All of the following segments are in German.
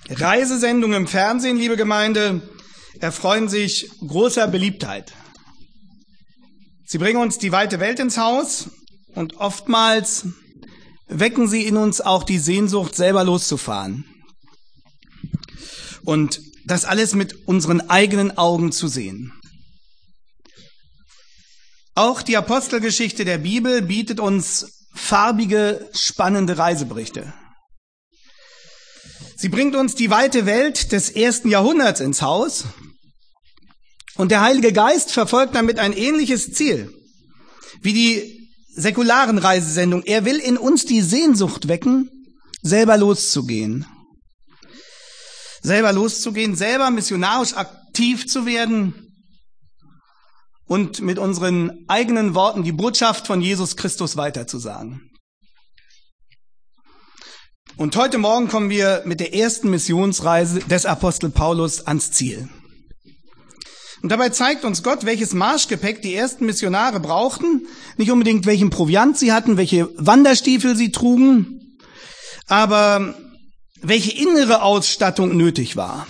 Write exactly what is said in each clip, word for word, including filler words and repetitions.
Reisesendungen im Fernsehen, liebe Gemeinde, erfreuen sich großer Beliebtheit. Sie bringen uns die weite Welt ins Haus und oftmals wecken sie in uns auch die Sehnsucht, selber loszufahren. Und das alles mit unseren eigenen Augen zu sehen. Auch die Apostelgeschichte der Bibel bietet uns farbige, spannende Reiseberichte. Sie bringt uns die weite Welt des ersten Jahrhunderts ins Haus und der Heilige Geist verfolgt damit ein ähnliches Ziel wie die säkularen Reisesendungen. Er will in uns die Sehnsucht wecken, selber loszugehen. Selber loszugehen, selber missionarisch aktiv zu werden und mit unseren eigenen Worten die Botschaft von Jesus Christus weiterzusagen. Und heute Morgen kommen wir mit der ersten Missionsreise des Apostel Paulus ans Ziel. Und dabei zeigt uns Gott, welches Marschgepäck die ersten Missionare brauchten, nicht unbedingt welchen Proviant sie hatten, welche Wanderstiefel sie trugen, aber welche innere Ausstattung nötig war.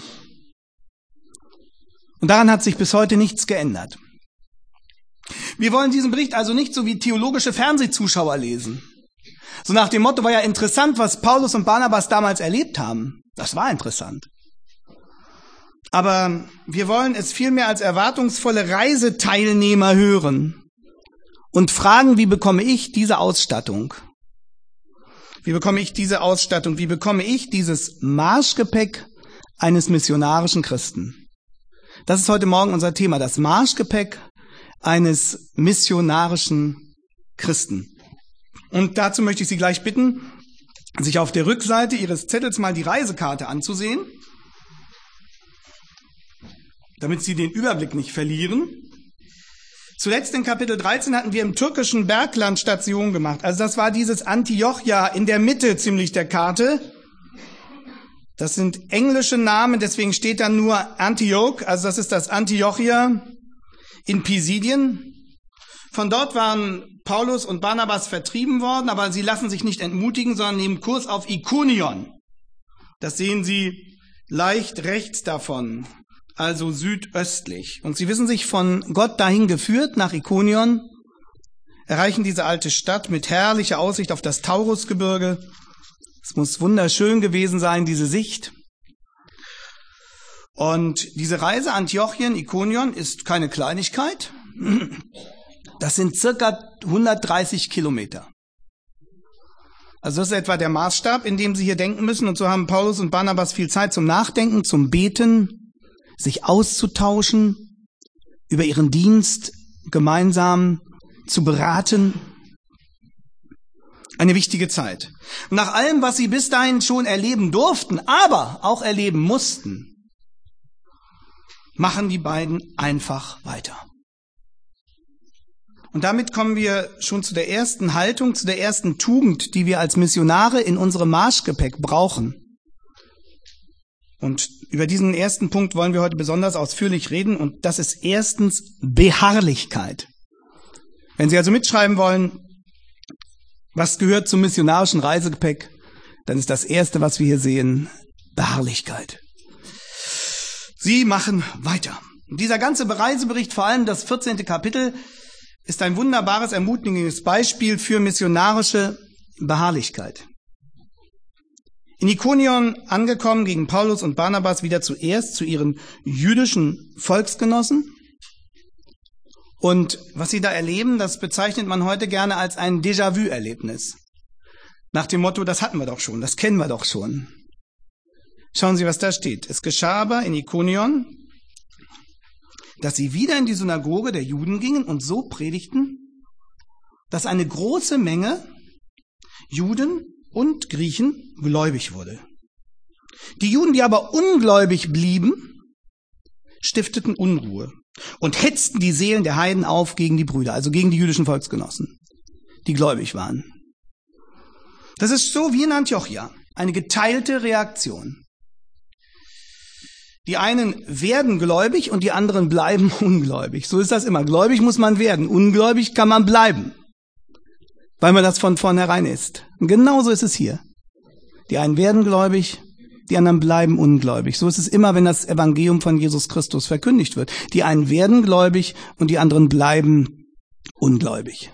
Und daran hat sich bis heute nichts geändert. Wir wollen diesen Bericht also nicht so wie theologische Fernsehzuschauer lesen. So nach dem Motto, war ja interessant, was Paulus und Barnabas damals erlebt haben. Das war interessant. Aber wir wollen es vielmehr als erwartungsvolle Reiseteilnehmer hören und fragen, wie bekomme ich diese Ausstattung? Wie bekomme ich diese Ausstattung? Wie bekomme ich dieses Marschgepäck eines missionarischen Christen? Das ist heute Morgen unser Thema, das Marschgepäck eines missionarischen Christen. Und dazu möchte ich Sie gleich bitten, sich auf der Rückseite Ihres Zettels mal die Reisekarte anzusehen, damit Sie den Überblick nicht verlieren. Zuletzt in Kapitel dreizehn hatten wir im türkischen Bergland Station gemacht. Also das war dieses Antiochia in der Mitte ziemlich der Karte. Das sind englische Namen, deswegen steht da nur Antioch, also das ist das Antiochia in Pisidien. Von dort waren Paulus und Barnabas vertrieben worden, aber sie lassen sich nicht entmutigen, sondern nehmen Kurs auf Ikonion. Das sehen Sie leicht rechts davon, also südöstlich. Und sie wissen sich von Gott dahin geführt, nach Ikonion, erreichen diese alte Stadt mit herrlicher Aussicht auf das Taurusgebirge. Es muss wunderschön gewesen sein, diese Sicht. Und diese Reise Antiochien, Ikonion ist keine Kleinigkeit. Das sind circa hundertdreißig Kilometer. Also das ist etwa der Maßstab, in dem Sie hier denken müssen. Und so haben Paulus und Barnabas viel Zeit zum Nachdenken, zum Beten, sich auszutauschen, über ihren Dienst gemeinsam zu beraten. Eine wichtige Zeit. Und nach allem, was sie bis dahin schon erleben durften, aber auch erleben mussten, machen die beiden einfach weiter. Und damit kommen wir schon zu der ersten Haltung, zu der ersten Tugend, die wir als Missionare in unserem Marschgepäck brauchen. Und über diesen ersten Punkt wollen wir heute besonders ausführlich reden, und das ist erstens Beharrlichkeit. Wenn Sie also mitschreiben wollen, was gehört zum missionarischen Reisegepäck, dann ist das Erste, was wir hier sehen, Beharrlichkeit. Sie machen weiter. Und dieser ganze Reisebericht, vor allem das vierzehnte Kapitel, ist ein wunderbares, ermutigendes Beispiel für missionarische Beharrlichkeit. In Ikonion angekommen, gegen Paulus und Barnabas wieder zuerst zu ihren jüdischen Volksgenossen. Und was sie da erleben, das bezeichnet man heute gerne als ein Déjà-vu-Erlebnis. Nach dem Motto, das hatten wir doch schon, das kennen wir doch schon. Schauen Sie, was da steht. Es geschah aber in Ikonion, dass sie wieder in die Synagoge der Juden gingen und so predigten, dass eine große Menge Juden und Griechen gläubig wurde. Die Juden, die aber ungläubig blieben, stifteten Unruhe und hetzten die Seelen der Heiden auf gegen die Brüder, also gegen die jüdischen Volksgenossen, die gläubig waren. Das ist so wie in Antiochia, eine geteilte Reaktion. Die einen werden gläubig und die anderen bleiben ungläubig. So ist das immer. Gläubig muss man werden, ungläubig kann man bleiben, weil man das von vornherein ist. Und genauso ist es hier. Die einen werden gläubig die anderen bleiben ungläubig. So ist es immer, wenn das Evangelium von Jesus Christus verkündigt wird. Die einen werden gläubig und die anderen bleiben ungläubig.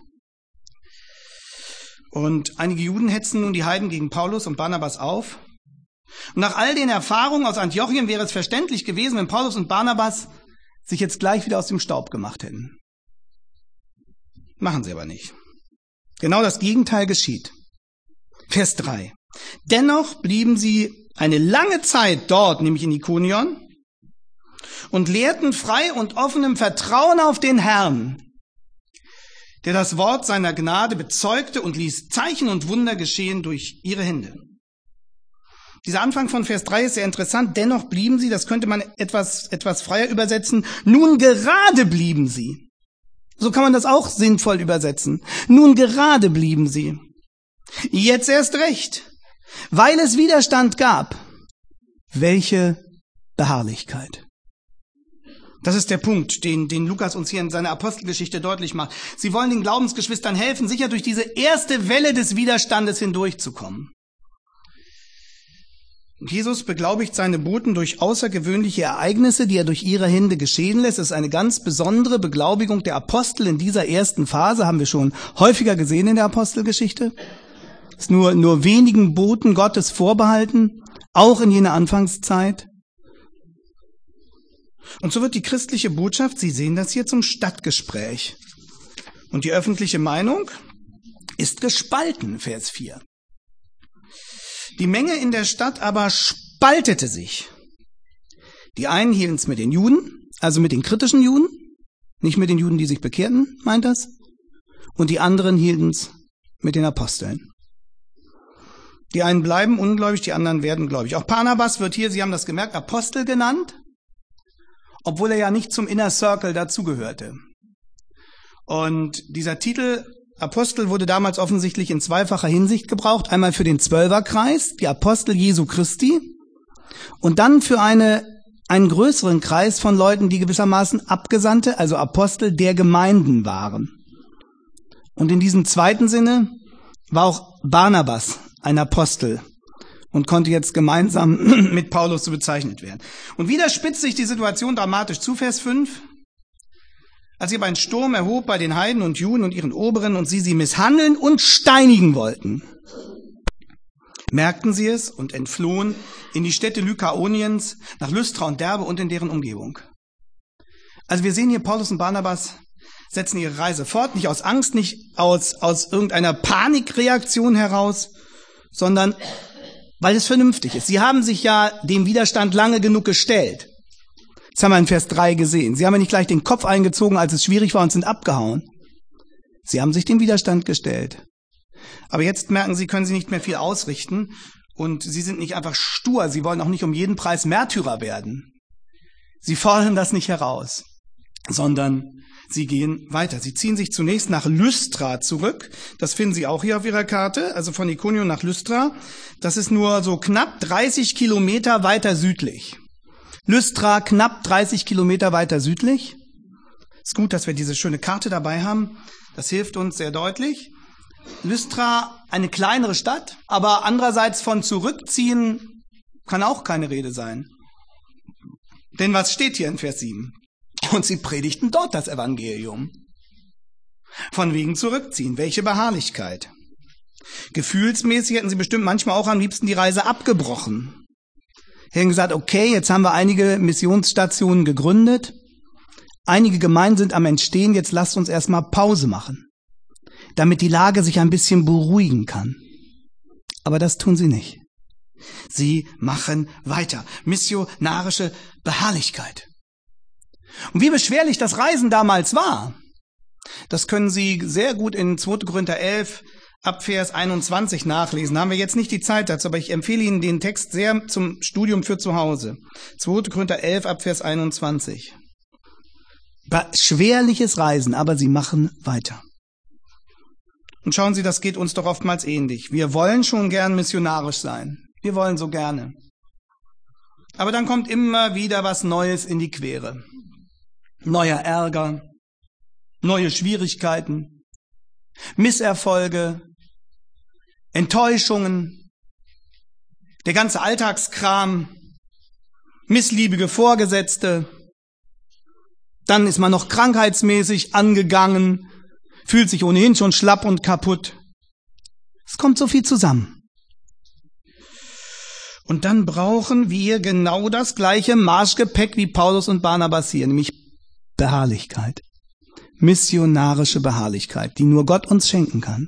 Und einige Juden hetzen nun die Heiden gegen Paulus und Barnabas auf. Und nach all den Erfahrungen aus Antiochien wäre es verständlich gewesen, wenn Paulus und Barnabas sich jetzt gleich wieder aus dem Staub gemacht hätten. Machen sie aber nicht. Genau das Gegenteil geschieht. Vers drei. Dennoch blieben sie eine lange Zeit dort, nämlich in Ikonion, und lehrten frei und offenem Vertrauen auf den Herrn, der das Wort seiner Gnade bezeugte und ließ Zeichen und Wunder geschehen durch ihre Hände. Dieser Anfang von Vers drei ist sehr interessant. Dennoch blieben sie, das könnte man etwas, etwas freier übersetzen, nun gerade blieben sie. So kann man das auch sinnvoll übersetzen. Nun gerade blieben sie. Jetzt erst recht. Weil es Widerstand gab. Welche Beharrlichkeit. Das ist der Punkt, den, den Lukas uns hier in seiner Apostelgeschichte deutlich macht. Sie wollen den Glaubensgeschwistern helfen, sicher durch diese erste Welle des Widerstandes hindurchzukommen. Jesus beglaubigt seine Boten durch außergewöhnliche Ereignisse, die er durch ihre Hände geschehen lässt. Es ist eine ganz besondere Beglaubigung der Apostel in dieser ersten Phase, haben wir schon häufiger gesehen in der Apostelgeschichte. Es ist nur, nur wenigen Boten Gottes vorbehalten, auch in jener Anfangszeit. Und so wird die christliche Botschaft, Sie sehen das hier, zum Stadtgespräch. Und die öffentliche Meinung ist gespalten, Vers vier. Die Menge in der Stadt aber spaltete sich. Die einen hielten es mit den Juden, also mit den kritischen Juden, nicht mit den Juden, die sich bekehrten, meint das. Und die anderen hielten es mit den Aposteln. Die einen bleiben ungläubig, die anderen werden gläubig. Auch Barnabas wird hier, Sie haben das gemerkt, Apostel genannt, obwohl er ja nicht zum Inner Circle dazugehörte. Und dieser Titel Apostel wurde damals offensichtlich in zweifacher Hinsicht gebraucht. Einmal für den Zwölferkreis, die Apostel Jesu Christi, und dann für eine, einen größeren Kreis von Leuten, die gewissermaßen Abgesandte, also Apostel der Gemeinden waren. Und in diesem zweiten Sinne war auch Barnabas ein Apostel und konnte jetzt gemeinsam mit Paulus so bezeichnet werden. Und wieder spitzt sich die Situation dramatisch zu, Vers fünf. Als sich aber ein Sturm erhob bei den Heiden und Juden und ihren Oberen und sie sie misshandeln und steinigen wollten, merkten sie es und entflohen in die Städte Lykaoniens, nach Lystra und Derbe und in deren Umgebung. Also wir sehen hier, Paulus und Barnabas setzen ihre Reise fort, nicht aus Angst, nicht aus, aus irgendeiner Panikreaktion heraus, sondern weil es vernünftig ist. Sie haben sich ja dem Widerstand lange genug gestellt. Das haben wir in Vers drei gesehen. Sie haben ja nicht gleich den Kopf eingezogen, als es schwierig war, und sind abgehauen. Sie haben sich dem Widerstand gestellt. Aber jetzt merken sie, können sie nicht mehr viel ausrichten. Und sie sind nicht einfach stur. Sie wollen auch nicht um jeden Preis Märtyrer werden. Sie fordern das nicht heraus, sondern sie gehen weiter. Sie ziehen sich zunächst nach Lystra zurück. Das finden Sie auch hier auf Ihrer Karte. Also von Ikonion nach Lystra. Das ist nur so knapp dreißig Kilometer weiter südlich. Lystra knapp dreißig Kilometer weiter südlich. Ist gut, dass wir diese schöne Karte dabei haben. Das hilft uns sehr deutlich. Lystra, eine kleinere Stadt, aber andererseits von zurückziehen kann auch keine Rede sein. Denn was steht hier in Vers sieben? Und sie predigten dort das Evangelium. Von wegen zurückziehen. Welche Beharrlichkeit. Gefühlsmäßig hätten sie bestimmt manchmal auch am liebsten die Reise abgebrochen. Sie haben gesagt, okay, jetzt haben wir einige Missionsstationen gegründet. Einige Gemeinden sind am Entstehen, jetzt lasst uns erstmal Pause machen, damit die Lage sich ein bisschen beruhigen kann. Aber das tun sie nicht. Sie machen weiter. Missionarische Beharrlichkeit. Und wie beschwerlich das Reisen damals war, das können Sie sehr gut in zweiter Korinther elf ab Vers einundzwanzig nachlesen. Da haben wir jetzt nicht die Zeit dazu, aber ich empfehle Ihnen den Text sehr zum Studium für zu Hause. zweiter Korinther elf ab Vers einundzwanzig. Schwerliches Reisen, aber sie machen weiter. Und schauen Sie, das geht uns doch oftmals ähnlich. Wir wollen schon gern missionarisch sein. Wir wollen so gerne. Aber dann kommt immer wieder was Neues in die Quere. Neuer Ärger, neue Schwierigkeiten, Misserfolge, Enttäuschungen, Der ganze Alltagskram, missliebige Vorgesetzte, dann ist man noch krankheitsmäßig angegangen, fühlt sich ohnehin schon schlapp und kaputt. Es kommt so viel zusammen. Und dann brauchen wir genau das gleiche Marschgepäck wie Paulus und Barnabas hier, nämlich Beharrlichkeit. Missionarische Beharrlichkeit, die nur Gott uns schenken kann.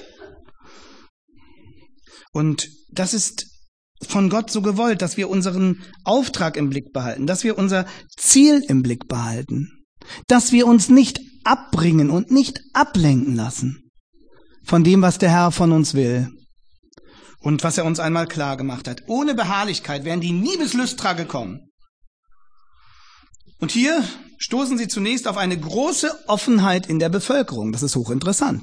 Und das ist von Gott so gewollt, dass wir unseren Auftrag im Blick behalten, dass wir unser Ziel im Blick behalten, dass wir uns nicht abbringen und nicht ablenken lassen von dem, was der Herr von uns will und was er uns einmal klar gemacht hat. Ohne Beharrlichkeit wären die nie bis Lystra gekommen. Und hier stoßen sie zunächst auf eine große Offenheit in der Bevölkerung. Das ist hochinteressant.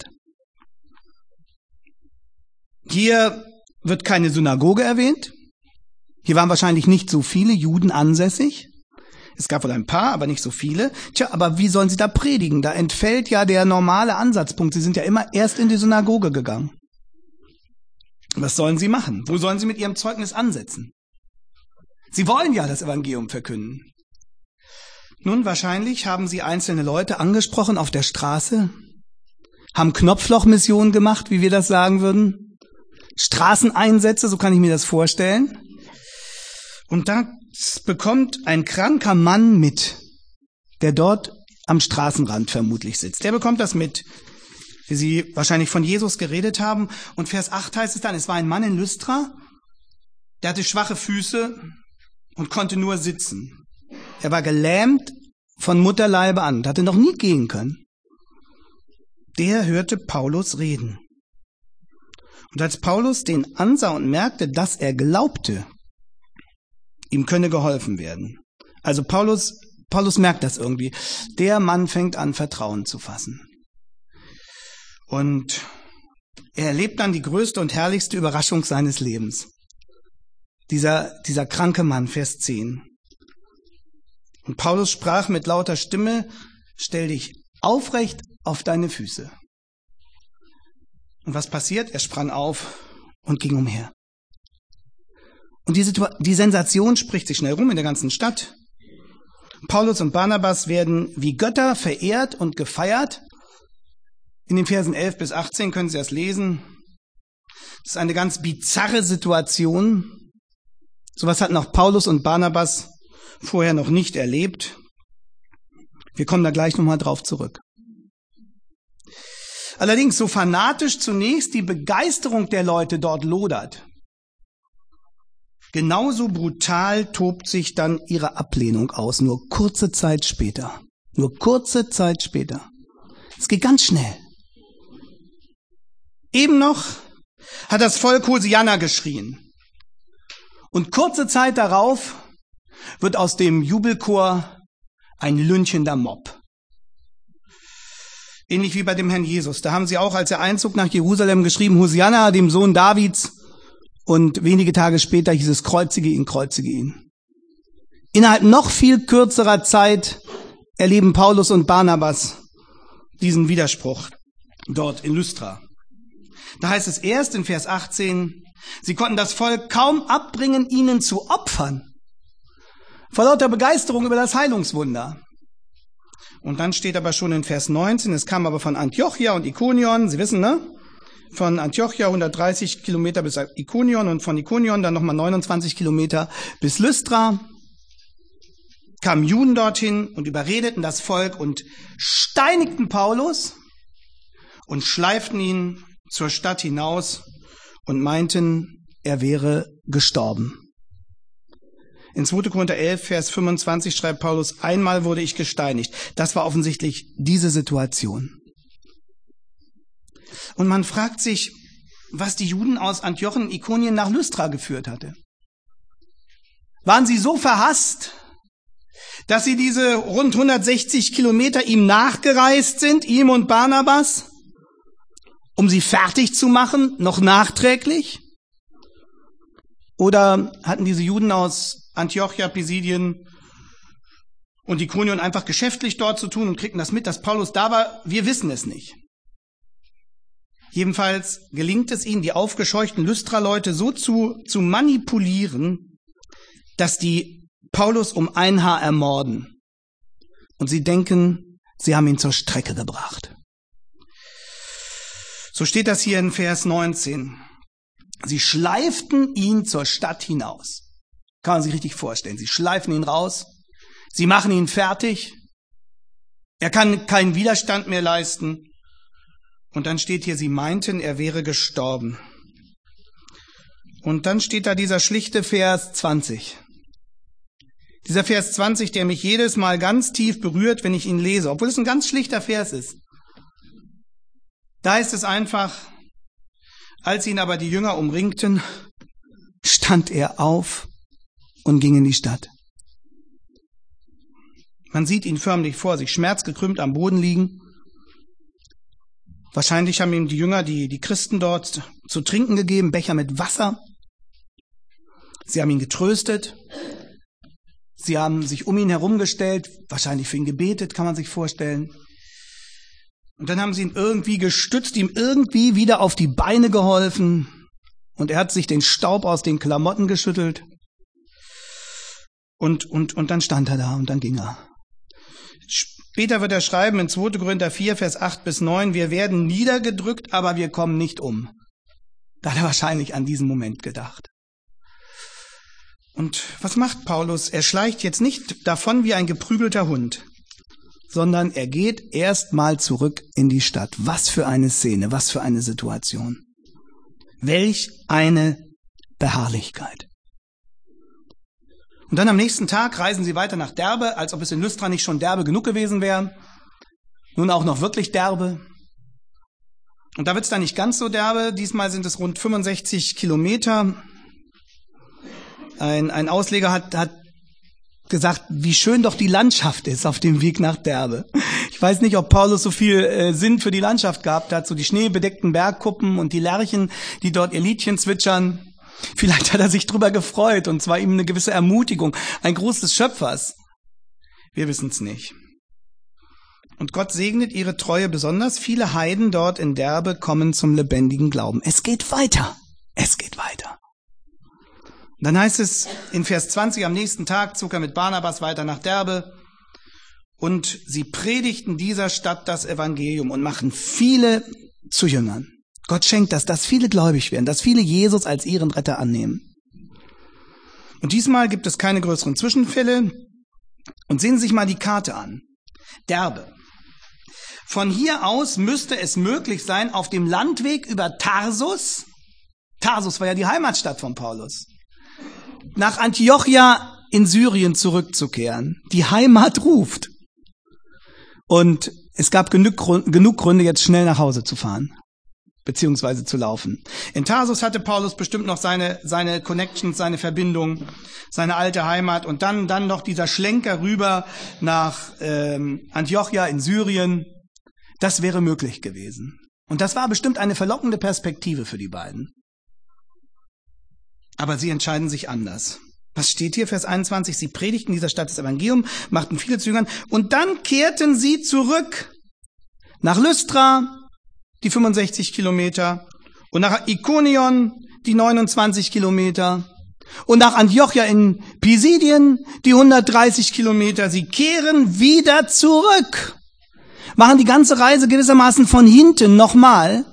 Hier wird keine Synagoge erwähnt. Hier waren wahrscheinlich nicht so viele Juden ansässig. Es gab wohl ein paar, aber nicht so viele. Tja, aber wie sollen sie da predigen? Da entfällt ja der normale Ansatzpunkt. Sie sind ja immer erst in die Synagoge gegangen. Was sollen sie machen? Wo sollen sie mit ihrem Zeugnis ansetzen? Sie wollen ja das Evangelium verkünden. Nun, wahrscheinlich haben sie einzelne Leute angesprochen auf der Straße, haben Knopflochmissionen gemacht, wie wir das sagen würden, Straßeneinsätze, so kann ich mir das vorstellen. Und da bekommt ein kranker Mann mit, der dort am Straßenrand vermutlich sitzt. Der bekommt das mit, wie sie wahrscheinlich von Jesus geredet haben. Und Vers acht heißt es dann, es war ein Mann in Lystra, der hatte schwache Füße und konnte nur sitzen. Er war gelähmt von Mutterleibe an und hatte noch nie gehen können. Der hörte Paulus reden. Und als Paulus den ansah und merkte, dass er glaubte, ihm könne geholfen werden. Also Paulus, Paulus merkt das irgendwie. Der Mann fängt an, Vertrauen zu fassen. Und er erlebt dann die größte und herrlichste Überraschung seines Lebens. Dieser, dieser kranke Mann, Vers zehn. Und Paulus sprach mit lauter Stimme, stell dich aufrecht auf deine Füße. Und was passiert? Er sprang auf und ging umher. Und die, Situ- die Sensation spricht sich schnell rum in der ganzen Stadt. Paulus und Barnabas werden wie Götter verehrt und gefeiert. In den Versen elf bis achtzehn können Sie das lesen. Das ist eine ganz bizarre Situation. Sowas hatten auch Paulus und Barnabas vorher noch nicht erlebt. Wir kommen da gleich nochmal drauf zurück. Allerdings, so fanatisch zunächst die Begeisterung der Leute dort lodert, genauso brutal tobt sich dann ihre Ablehnung aus, nur kurze Zeit später. Nur kurze Zeit später. Es geht ganz schnell. Eben noch hat das Volk Hosianna geschrien. Und kurze Zeit darauf wird aus dem Jubelchor ein lynchender Mob. Ähnlich wie bei dem Herrn Jesus. Da haben sie auch, als er einzog nach Jerusalem, geschrieben, Hosianna, dem Sohn Davids. Und wenige Tage später hieß es, kreuzige ihn, kreuzige ihn. Innerhalb noch viel kürzerer Zeit erleben Paulus und Barnabas diesen Widerspruch dort in Lystra. Da heißt es erst in Vers achtzehn, sie konnten das Volk kaum abbringen, ihnen zu opfern. Vor lauter Begeisterung über das Heilungswunder. Und dann steht aber schon in Vers neunzehn, es kam aber von Antiochia und Ikonion, Sie wissen, ne? Von Antiochia hundertdreißig Kilometer bis Ikonion und von Ikonion dann nochmal neunundzwanzig Kilometer bis Lystra. Kamen Juden dorthin und überredeten das Volk und steinigten Paulus und schleiften ihn zur Stadt hinaus und meinten, er wäre gestorben. In zweiter Korinther elf, Vers fünfundzwanzig schreibt Paulus, einmal wurde ich gesteinigt. Das war offensichtlich diese Situation. Und man fragt sich, was die Juden aus Antiochien und Ikonien nach Lystra geführt hatte. Waren sie so verhasst, dass sie diese rund hundertsechzig Kilometer ihm nachgereist sind, ihm und Barnabas, um sie fertig zu machen, noch nachträglich? Oder hatten diese Juden aus Antiochia, Pisidien und Ikonion einfach geschäftlich dort zu tun und kriegten das mit, dass Paulus da war? Wir wissen es nicht. Jedenfalls gelingt es ihnen, die aufgescheuchten Lystra-Leute so zu, zu manipulieren, dass die Paulus um ein Haar ermorden. Und sie denken, sie haben ihn zur Strecke gebracht. So steht das hier in Vers neunzehn. Sie schleiften ihn zur Stadt hinaus. Kann man sich richtig vorstellen. Sie schleifen ihn raus. Sie machen ihn fertig. Er kann keinen Widerstand mehr leisten. Und dann steht hier, sie meinten, er wäre gestorben. Und dann steht da dieser schlichte Vers zwanzig. Dieser Vers zwanzig, der mich jedes Mal ganz tief berührt, wenn ich ihn lese, obwohl es ein ganz schlichter Vers ist. Da ist es einfach, als ihn aber die Jünger umringten, stand er auf und ging in die Stadt. Man sieht ihn förmlich vor sich, schmerzgekrümmt am Boden liegen. Wahrscheinlich haben ihm die Jünger, die, die Christen dort, zu trinken gegeben, Becher mit Wasser. Sie haben ihn getröstet. Sie haben sich um ihn herumgestellt, wahrscheinlich für ihn gebetet, kann man sich vorstellen. Und dann haben sie ihn irgendwie gestützt, ihm irgendwie wieder auf die Beine geholfen. Und er hat sich den Staub aus den Klamotten geschüttelt. Und, und, und dann stand er da und dann ging er. Später wird er schreiben in zweiter Korinther vier, Vers acht bis neun, wir werden niedergedrückt, aber wir kommen nicht um. Da hat er wahrscheinlich an diesen Moment gedacht. Und was macht Paulus? Er schleicht jetzt nicht davon wie ein geprügelter Hund, sondern er geht erstmal zurück in die Stadt. Was für eine Szene, was für eine Situation. Welch eine Beharrlichkeit. Und dann am nächsten Tag reisen sie weiter nach Derbe, als ob es in Lystra nicht schon derbe genug gewesen wäre. Nun auch noch wirklich derbe. Und da wird es dann nicht ganz so derbe. Diesmal sind es rund fünfundsechzig Kilometer. Ein, ein Ausleger hat, hat gesagt, wie schön doch die Landschaft ist auf dem Weg nach Derbe. Ich weiß nicht, ob Paulus so viel äh, Sinn für die Landschaft gehabt hat, so die schneebedeckten Bergkuppen und die Lerchen, die dort ihr Liedchen zwitschern. Vielleicht hat er sich drüber gefreut und zwar ihm eine gewisse Ermutigung, ein Gruß des Schöpfers. Wir wissen es nicht. Und Gott segnet ihre Treue besonders. Viele Heiden dort in Derbe kommen zum lebendigen Glauben. Es geht weiter. Es geht weiter. Und dann heißt es in Vers zwanzig, am nächsten Tag zog er mit Barnabas weiter nach Derbe und sie predigten dieser Stadt das Evangelium und machen viele zu Jüngern. Gott schenkt das, dass viele gläubig werden, dass viele Jesus als ihren Retter annehmen. Und diesmal gibt es keine größeren Zwischenfälle. Und sehen Sie sich mal die Karte an. Derbe. Von hier aus müsste es möglich sein, auf dem Landweg über Tarsus, Tarsus war ja die Heimatstadt von Paulus, nach Antiochia in Syrien zurückzukehren. Die Heimat ruft. Und es gab genug, genug Gründe, jetzt schnell nach Hause zu fahren. Beziehungsweise zu laufen. In Tarsus hatte Paulus bestimmt noch seine, seine Connections, seine Verbindung, seine alte Heimat und dann, dann noch dieser Schlenker rüber nach ähm, Antiochia in Syrien. Das wäre möglich gewesen. Und das war bestimmt eine verlockende Perspektive für die beiden. Aber sie entscheiden sich anders. Was steht hier, Vers einundzwanzig? Sie predigten dieser Stadt das Evangelium, machten viele zu Jüngern und dann kehrten sie zurück nach Lystra, die fünfundsechzig Kilometer, und nach Ikonion, die neunundzwanzig Kilometer, und nach Antiochia in Pisidien, die hundertdreißig Kilometer. Sie kehren wieder zurück, machen die ganze Reise gewissermaßen von hinten nochmal.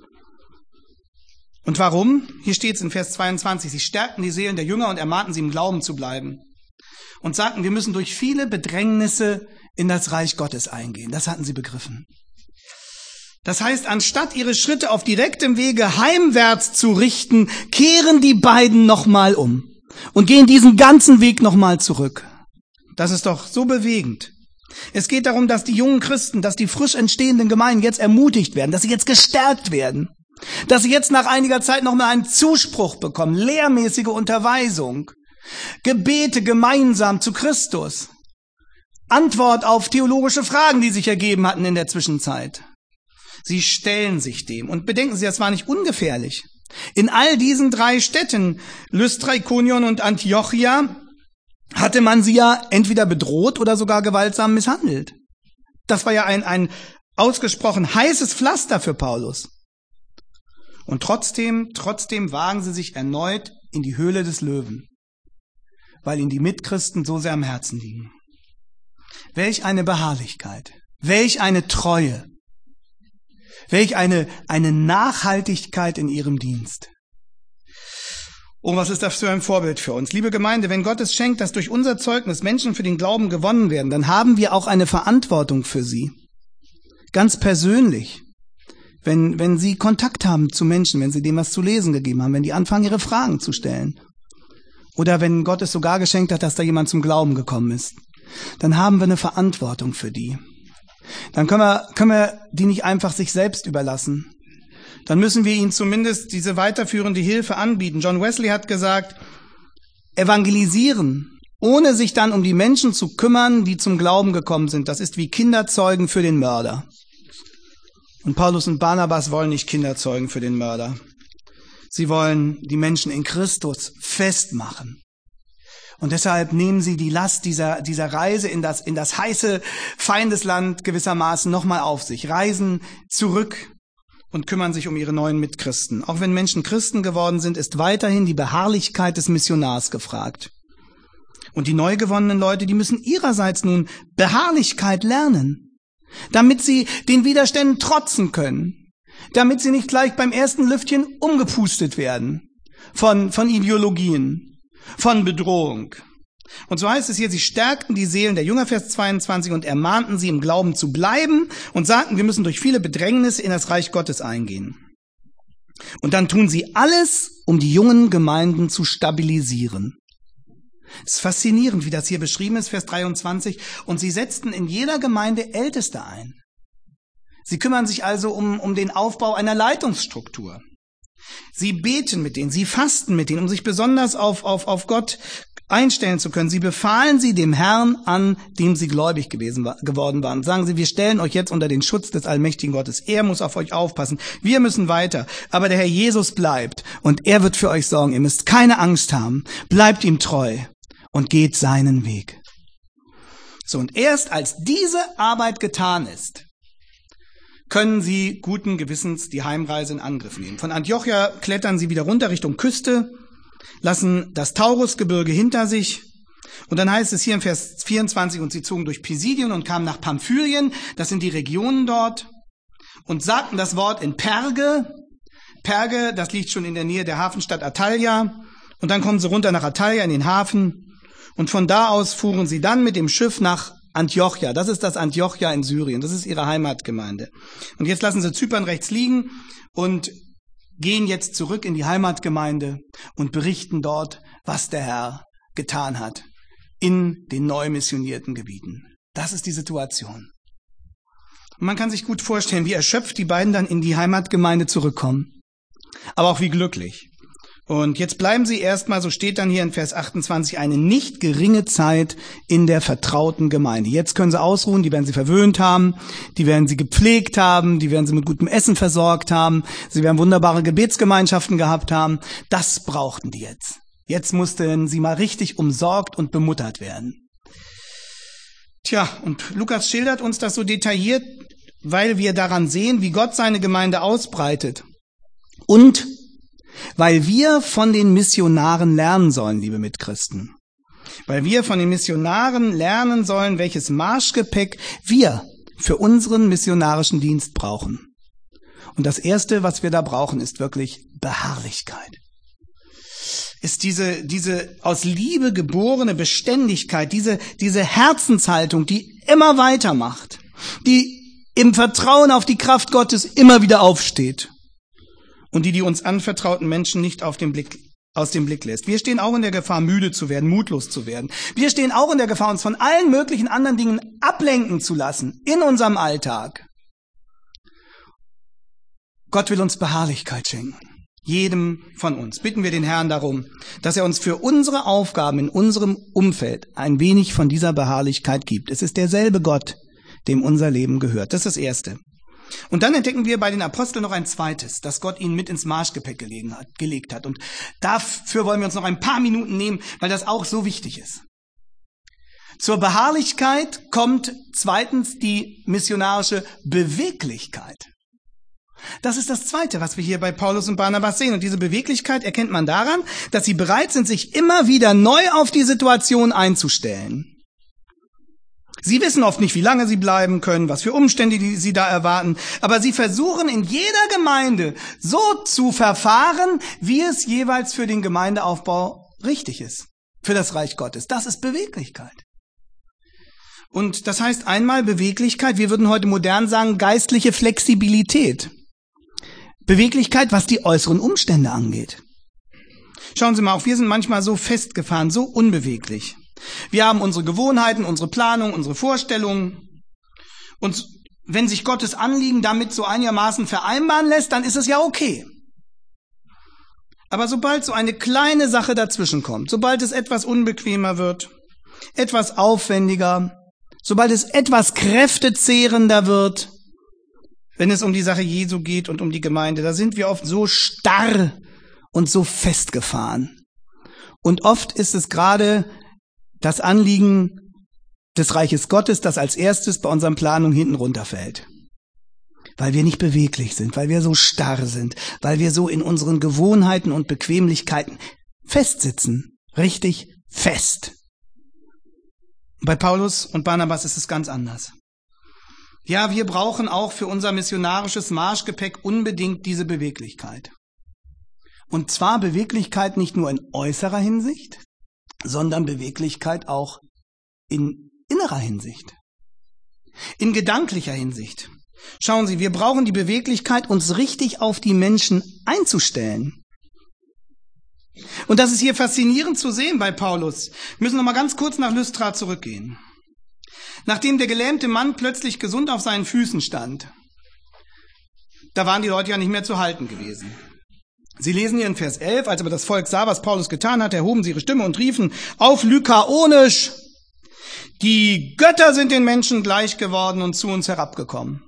Und warum? Hier steht es in Vers zweiundzwanzig, sie stärkten die Seelen der Jünger und ermahnten sie im Glauben zu bleiben und sagten, wir müssen durch viele Bedrängnisse in das Reich Gottes eingehen. Das hatten sie begriffen. Das heißt, anstatt ihre Schritte auf direktem Wege heimwärts zu richten, kehren die beiden nochmal um und gehen diesen ganzen Weg nochmal zurück. Das ist doch so bewegend. Es geht darum, dass die jungen Christen, dass die frisch entstehenden Gemeinden jetzt ermutigt werden, dass sie jetzt gestärkt werden, dass sie jetzt nach einiger Zeit nochmal einen Zuspruch bekommen, lehrmäßige Unterweisung, Gebete gemeinsam zu Christus, Antwort auf theologische Fragen, die sich ergeben hatten in der Zwischenzeit. Sie stellen sich dem. Und bedenken Sie, das war nicht ungefährlich. In all diesen drei Städten, Lystra, Ikonion und Antiochia, hatte man sie ja entweder bedroht oder sogar gewaltsam misshandelt. Das war ja ein, ein ausgesprochen heißes Pflaster für Paulus. Und trotzdem, trotzdem wagen sie sich erneut in die Höhle des Löwen, weil ihnen die Mitchristen so sehr am Herzen liegen. Welch eine Beharrlichkeit, welch eine Treue, welch eine, eine Nachhaltigkeit in ihrem Dienst. Oh, was ist das für ein Vorbild für uns? Liebe Gemeinde, wenn Gott es schenkt, dass durch unser Zeugnis Menschen für den Glauben gewonnen werden, dann haben wir auch eine Verantwortung für sie. Ganz persönlich. Wenn, wenn sie Kontakt haben zu Menschen, wenn sie dem was zu lesen gegeben haben, wenn die anfangen, ihre Fragen zu stellen. Oder wenn Gott es sogar geschenkt hat, dass da jemand zum Glauben gekommen ist. Dann haben wir eine Verantwortung für die. Dann können wir, können wir die nicht einfach sich selbst überlassen. Dann müssen wir ihnen zumindest diese weiterführende Hilfe anbieten. John Wesley hat gesagt, evangelisieren, ohne sich dann um die Menschen zu kümmern, die zum Glauben gekommen sind, das ist wie Kinderzeugen für den Mörder. Und Paulus und Barnabas wollen nicht Kinderzeugen für den Mörder. Sie wollen die Menschen in Christus festmachen. Und deshalb nehmen sie die Last dieser, dieser Reise in das, in das heiße Feindesland gewissermaßen nochmal auf sich, reisen zurück und kümmern sich um ihre neuen Mitchristen. Auch wenn Menschen Christen geworden sind, ist weiterhin die Beharrlichkeit des Missionars gefragt. Und die neu gewonnenen Leute, die müssen ihrerseits nun Beharrlichkeit lernen, damit sie den Widerständen trotzen können, damit sie nicht gleich beim ersten Lüftchen umgepustet werden von, von Ideologien, von Bedrohung. Und so heißt es hier, sie stärkten die Seelen der Jünger, Vers zweiundzwanzig, und ermahnten sie, im Glauben zu bleiben und sagten, wir müssen durch viele Bedrängnisse in das Reich Gottes eingehen. Und dann tun sie alles, um die jungen Gemeinden zu stabilisieren. Es ist faszinierend, wie das hier beschrieben ist, Vers dreiundzwanzig. Und sie setzten in jeder Gemeinde Älteste ein. Sie kümmern sich also um, um den Aufbau einer Leitungsstruktur. Sie beten mit denen, sie fasten mit denen, um sich besonders auf, auf, auf Gott einstellen zu können. Sie befahlen sie dem Herrn an, dem sie gläubig gewesen, geworden waren. Sagen sie, wir stellen euch jetzt unter den Schutz des allmächtigen Gottes. Er muss auf euch aufpassen. Wir müssen weiter. Aber der Herr Jesus bleibt und er wird für euch sorgen. Ihr müsst keine Angst haben. Bleibt ihm treu und geht seinen Weg. So, und erst als diese Arbeit getan ist, können sie guten Gewissens die Heimreise in Angriff nehmen. Von Antiochia klettern sie wieder runter Richtung Küste, lassen das Taurusgebirge hinter sich. Und dann heißt es hier im Vers vierundzwanzig, und sie zogen durch Pisidien und kamen nach Pamphylien, das sind die Regionen dort, und sagten das Wort in Perge. Perge, das liegt schon in der Nähe der Hafenstadt Attalia. Und dann kommen sie runter nach Attalia in den Hafen. Und von da aus fuhren sie dann mit dem Schiff nach Antiochia. Das ist das Antiochia in Syrien. Das ist ihre Heimatgemeinde. Und jetzt lassen sie Zypern rechts liegen und gehen jetzt zurück in die Heimatgemeinde und berichten dort, was der Herr getan hat in den neu missionierten Gebieten. Das ist die Situation. Und man kann sich gut vorstellen, wie erschöpft die beiden dann in die Heimatgemeinde zurückkommen. Aber auch wie glücklich. Und jetzt bleiben sie erstmal, so steht dann hier in Vers achtundzwanzig, eine nicht geringe Zeit in der vertrauten Gemeinde. Jetzt können sie ausruhen, die werden sie verwöhnt haben, die werden sie gepflegt haben, die werden sie mit gutem Essen versorgt haben, sie werden wunderbare Gebetsgemeinschaften gehabt haben. Das brauchten die jetzt. Jetzt mussten sie mal richtig umsorgt und bemuttert werden. Tja, und Lukas schildert uns das so detailliert, weil wir daran sehen, wie Gott seine Gemeinde ausbreitet. Und weil wir von den Missionaren lernen sollen, liebe Mitchristen. Weil wir von den Missionaren lernen sollen, welches Marschgepäck wir für unseren missionarischen Dienst brauchen. Und das Erste, was wir da brauchen, ist wirklich Beharrlichkeit. Ist diese, diese aus Liebe geborene Beständigkeit, diese, diese Herzenshaltung, die immer weitermacht, die im Vertrauen auf die Kraft Gottes immer wieder aufsteht. Und die die uns anvertrauten Menschen nicht auf den Blick, aus dem Blick lässt. Wir stehen auch in der Gefahr, müde zu werden, mutlos zu werden. Wir stehen auch in der Gefahr, uns von allen möglichen anderen Dingen ablenken zu lassen in unserem Alltag. Gott will uns Beharrlichkeit schenken. Jedem von uns. Bitten wir den Herrn darum, dass er uns für unsere Aufgaben in unserem Umfeld ein wenig von dieser Beharrlichkeit gibt. Es ist derselbe Gott, dem unser Leben gehört. Das ist das Erste. Und dann entdecken wir bei den Aposteln noch ein zweites, dass Gott ihnen mit ins Marschgepäck gelegen hat, gelegt hat. Und dafür wollen wir uns noch ein paar Minuten nehmen, weil das auch so wichtig ist. Zur Beharrlichkeit kommt zweitens die missionarische Beweglichkeit. Das ist das Zweite, was wir hier bei Paulus und Barnabas sehen. Und diese Beweglichkeit erkennt man daran, dass sie bereit sind, sich immer wieder neu auf die Situation einzustellen. Sie wissen oft nicht, wie lange sie bleiben können, was für Umstände die sie da erwarten, aber sie versuchen in jeder Gemeinde so zu verfahren, wie es jeweils für den Gemeindeaufbau richtig ist, für das Reich Gottes. Das ist Beweglichkeit. Und das heißt einmal Beweglichkeit, wir würden heute modern sagen, geistliche Flexibilität. Beweglichkeit, was die äußeren Umstände angeht. Schauen Sie mal, auch wir sind manchmal so festgefahren, so unbeweglich. Wir haben unsere Gewohnheiten, unsere Planung, unsere Vorstellungen. Und wenn sich Gottes Anliegen damit so einigermaßen vereinbaren lässt, dann ist es ja okay. Aber sobald so eine kleine Sache dazwischen kommt, sobald es etwas unbequemer wird, etwas aufwendiger, sobald es etwas kräftezehrender wird, wenn es um die Sache Jesu geht und um die Gemeinde, da sind wir oft so starr und so festgefahren. Und oft ist es gerade das Anliegen des Reiches Gottes, das als erstes bei unseren Planungen hinten runterfällt. Weil wir nicht beweglich sind, weil wir so starr sind, weil wir so in unseren Gewohnheiten und Bequemlichkeiten festsitzen. Richtig fest. Bei Paulus und Barnabas ist es ganz anders. Ja, wir brauchen auch für unser missionarisches Marschgepäck unbedingt diese Beweglichkeit. Und zwar Beweglichkeit nicht nur in äußerer Hinsicht, sondern Beweglichkeit auch in innerer Hinsicht, in gedanklicher Hinsicht. Schauen Sie, wir brauchen die Beweglichkeit, uns richtig auf die Menschen einzustellen. Und das ist hier faszinierend zu sehen bei Paulus. Wir müssen noch mal ganz kurz nach Lystra zurückgehen. Nachdem der gelähmte Mann plötzlich gesund auf seinen Füßen stand, da waren die Leute ja nicht mehr zu halten gewesen. Sie lesen hier in Vers elf, als aber das Volk sah, was Paulus getan hat, erhoben sie ihre Stimme und riefen auf Lykaonisch: Die Götter sind den Menschen gleich geworden und zu uns herabgekommen.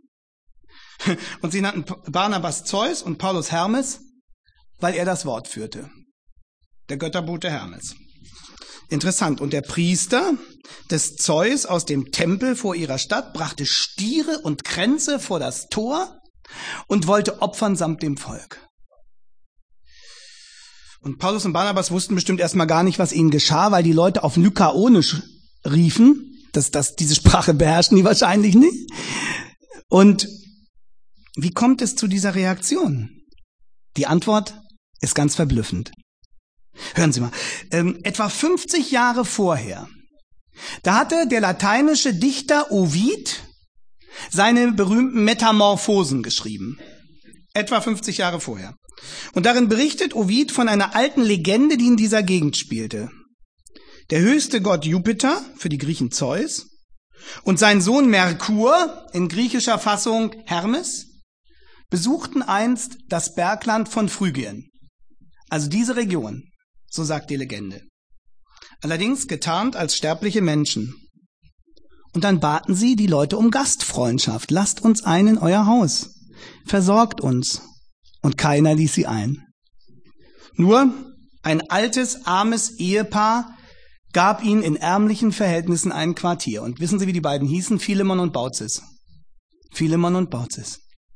Und sie nannten Barnabas Zeus und Paulus Hermes, weil er das Wort führte. Der Götterbote Hermes. Interessant. Und der Priester des Zeus aus dem Tempel vor ihrer Stadt brachte Stiere und Kränze vor das Tor und wollte opfern samt dem Volk. Und Paulus und Barnabas wussten bestimmt erstmal gar nicht, was ihnen geschah, weil die Leute auf Lykaonisch riefen. Das, das, diese Sprache beherrschen die wahrscheinlich nicht. Und wie kommt es zu dieser Reaktion? Die Antwort ist ganz verblüffend. Hören Sie mal, ähm, etwa fünfzig Jahre vorher, da hatte der lateinische Dichter Ovid seine berühmten Metamorphosen geschrieben. Etwa fünfzig Jahre vorher. Und darin berichtet Ovid von einer alten Legende, die in dieser Gegend spielte. Der höchste Gott Jupiter, für die Griechen Zeus, und sein Sohn Merkur, in griechischer Fassung Hermes, besuchten einst das Bergland von Phrygien. Also diese Region, so sagt die Legende. Allerdings getarnt als sterbliche Menschen. Und dann baten sie die Leute um Gastfreundschaft. Lasst uns ein in euer Haus. Versorgt uns. Und keiner ließ sie ein. Nur ein altes, armes Ehepaar gab ihnen in ärmlichen Verhältnissen ein Quartier. Und wissen Sie, wie die beiden hießen? Philemon und Baucis. Philemon und Baucis.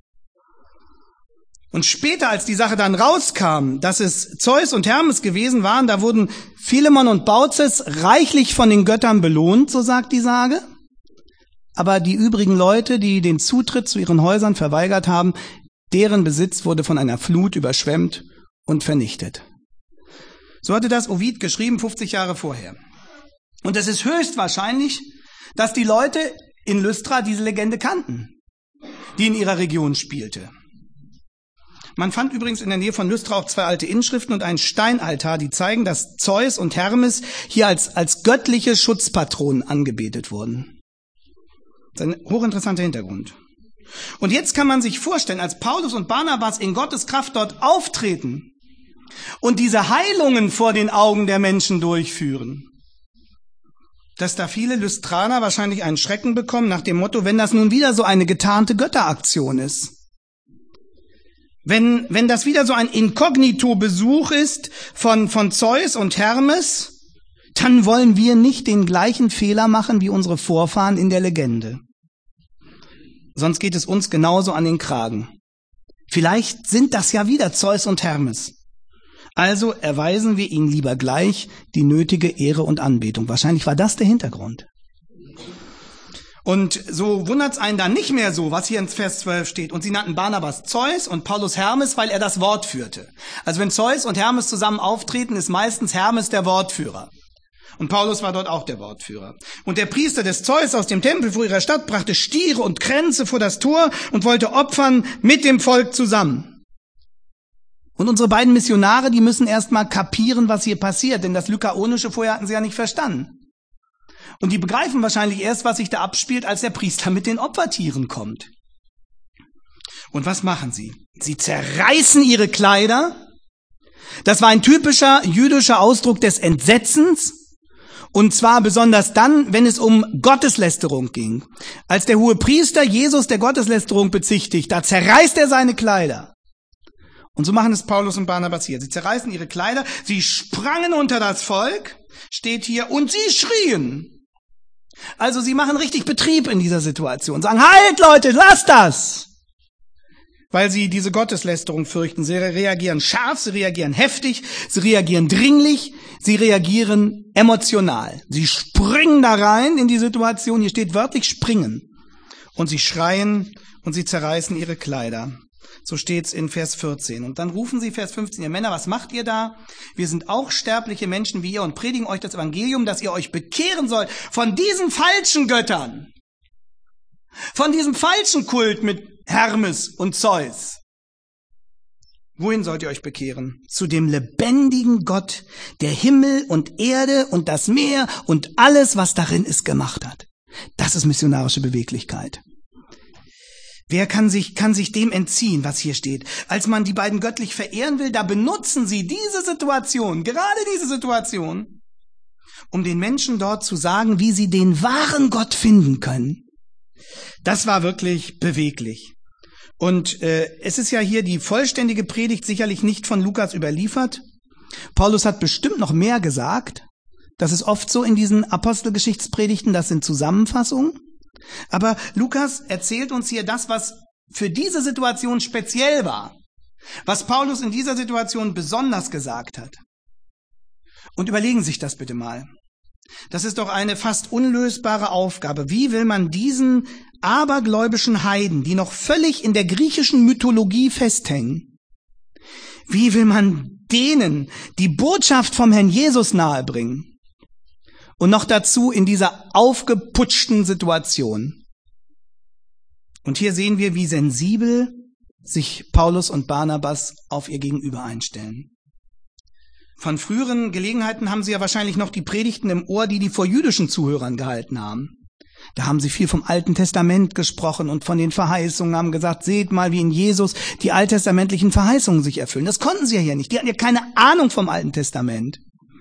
Und später, als die Sache dann rauskam, dass es Zeus und Hermes gewesen waren, da wurden Philemon und Baucis reichlich von den Göttern belohnt, so sagt die Sage. Aber die übrigen Leute, die den Zutritt zu ihren Häusern verweigert haben, deren Besitz wurde von einer Flut überschwemmt und vernichtet. So hatte das Ovid geschrieben, fünfzig Jahre vorher. Und es ist höchstwahrscheinlich, dass die Leute in Lystra diese Legende kannten, die in ihrer Region spielte. Man fand übrigens in der Nähe von Lystra auch zwei alte Inschriften und einen Steinaltar, die zeigen, dass Zeus und Hermes hier als, als göttliche Schutzpatronen angebetet wurden. Das ist ein hochinteressanter Hintergrund. Und jetzt kann man sich vorstellen, als Paulus und Barnabas in Gottes Kraft dort auftreten und diese Heilungen vor den Augen der Menschen durchführen, dass da viele Lystraner wahrscheinlich einen Schrecken bekommen nach dem Motto, wenn das nun wieder so eine getarnte Götteraktion ist. Wenn, wenn das wieder so ein Inkognito-Besuch ist von, von Zeus und Hermes, dann wollen wir nicht den gleichen Fehler machen wie unsere Vorfahren in der Legende. Sonst geht es uns genauso an den Kragen. Vielleicht sind das ja wieder Zeus und Hermes. Also erweisen wir ihnen lieber gleich die nötige Ehre und Anbetung. Wahrscheinlich war das der Hintergrund. Und so wundert's einen dann nicht mehr so, was hier in Vers zwölf steht. Und sie nannten Barnabas Zeus und Paulus Hermes, weil er das Wort führte. Also wenn Zeus und Hermes zusammen auftreten, ist meistens Hermes der Wortführer. Und Paulus war dort auch der Wortführer. Und der Priester des Zeus aus dem Tempel vor ihrer Stadt brachte Stiere und Kränze vor das Tor und wollte opfern mit dem Volk zusammen. Und unsere beiden Missionare, die müssen erst mal kapieren, was hier passiert, denn das Lykaonische vorher hatten sie ja nicht verstanden. Und die begreifen wahrscheinlich erst, was sich da abspielt, als der Priester mit den Opfertieren kommt. Und was machen sie? Sie zerreißen ihre Kleider. Das war ein typischer jüdischer Ausdruck des Entsetzens. Und zwar besonders dann, wenn es um Gotteslästerung ging. Als der Hohepriester Jesus der Gotteslästerung bezichtigt, da zerreißt er seine Kleider. Und so machen es Paulus und Barnabas hier. Sie zerreißen ihre Kleider, sie sprangen unter das Volk, steht hier, und sie schrien. Also sie machen richtig Betrieb in dieser Situation, sagen, halt Leute, lasst das! Weil sie diese Gotteslästerung fürchten. Sie reagieren scharf, sie reagieren heftig, sie reagieren dringlich, sie reagieren emotional. Sie springen da rein in die Situation, hier steht wörtlich springen. Und sie schreien und sie zerreißen ihre Kleider. So steht's in Vers vierzehn. Und dann rufen sie, Vers fünfzehn, ihr Männer, was macht ihr da? Wir sind auch sterbliche Menschen wie ihr und predigen euch das Evangelium, dass ihr euch bekehren sollt von diesen falschen Göttern. Von diesem falschen Kult mit Hermes und Zeus. Wohin sollt ihr euch bekehren? Zu dem lebendigen Gott, der Himmel und Erde und das Meer und alles, was darin ist, gemacht hat. Das ist missionarische Beweglichkeit. Wer kann sich, kann sich dem entziehen, was hier steht? Als man die beiden göttlich verehren will, da benutzen sie diese Situation, gerade diese Situation, um den Menschen dort zu sagen, wie sie den wahren Gott finden können. Das war wirklich beweglich. Und äh, es ist ja hier die vollständige Predigt sicherlich nicht von Lukas überliefert. Paulus hat bestimmt noch mehr gesagt. Das ist oft so in diesen Apostelgeschichtspredigten, das sind Zusammenfassungen. Aber Lukas erzählt uns hier das, was für diese Situation speziell war, was Paulus in dieser Situation besonders gesagt hat. Und überlegen Sie sich das bitte mal. Das ist doch eine fast unlösbare Aufgabe. Wie will man diesen abergläubischen Heiden, die noch völlig in der griechischen Mythologie festhängen, wie will man denen die Botschaft vom Herrn Jesus nahebringen? Und noch dazu in dieser aufgeputschten Situation. Und hier sehen wir, wie sensibel sich Paulus und Barnabas auf ihr Gegenüber einstellen. Von früheren Gelegenheiten haben sie ja wahrscheinlich noch die Predigten im Ohr, die die vor jüdischen Zuhörern gehalten haben. Da haben sie viel vom Alten Testament gesprochen und von den Verheißungen, haben gesagt, seht mal, wie in Jesus die alttestamentlichen Verheißungen sich erfüllen. Das konnten sie ja hier nicht. Die hatten ja keine Ahnung vom Alten Testament.